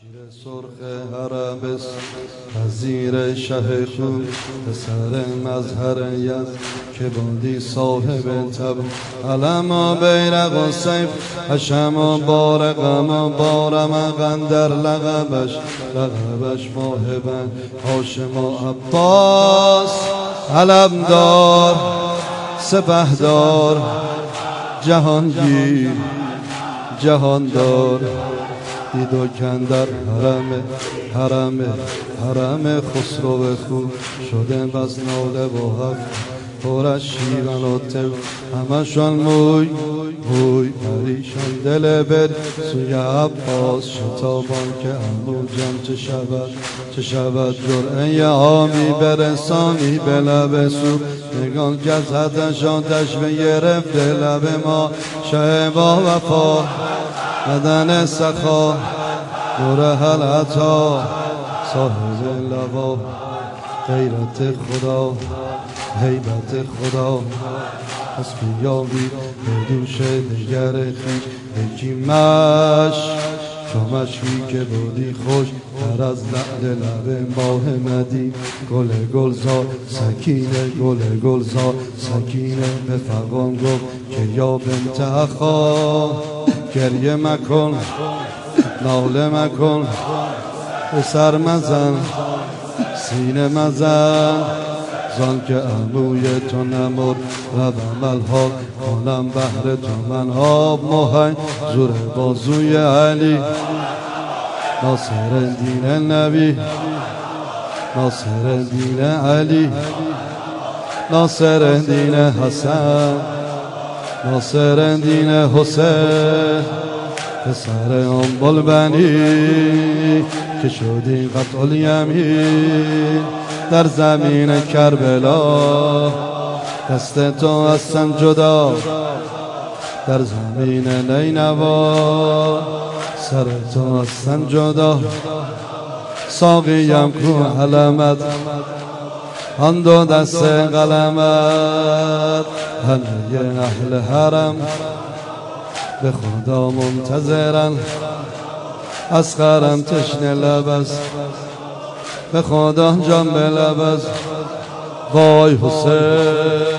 سرخ عربست وزیر شه خون پسر مظهر یزد که بودی صاحب تب علم و بیرق و سیف حشم و بارقم و بارمقن در لقبش موهبن هاشم و عباس علمدار سپهدار جهانگیر جهاندار دید و کندر حرم خسرو خون شده بس ناله و حق پرش شیران و تب همشان موی پریشان دل بر سوی عباس شتابان که عموجم چه شود جرعه آمی برسانی به لب سو نگان گزدش آتش به گرفت لب ما شه با وفا بدن سخا نور حلعتا صاحب لبا غیرت خدا هیبت خدا پس بیابی به دوش دگر خیش یکی مش شمشوی که بودی خوش تر از لعل لب ماه مدی گل گلزار سکینه گل گلزار سکینه به فغان گفت که یا بنت اخا گریه مکن ناله مکن به سر مزن سینه مزن زان که عموی تو نمرد روم الحاق کنم بهر تو من آب مهین زور بازوی علی ناصر دین نبی ناصر دین علی ناصر دین حسن ناصر دین حسین پسر ام بلبنی که شدی قطع الیمین در زمین کربلا دست تو هستن جدا در زمین نینوا سر تو هستن جدا ساقیم کو علمت آن دو دست قلمت همه اهل حرم به خدا منتظرن اصغرم تشنه لبست به خدا جان به لبست وای حسین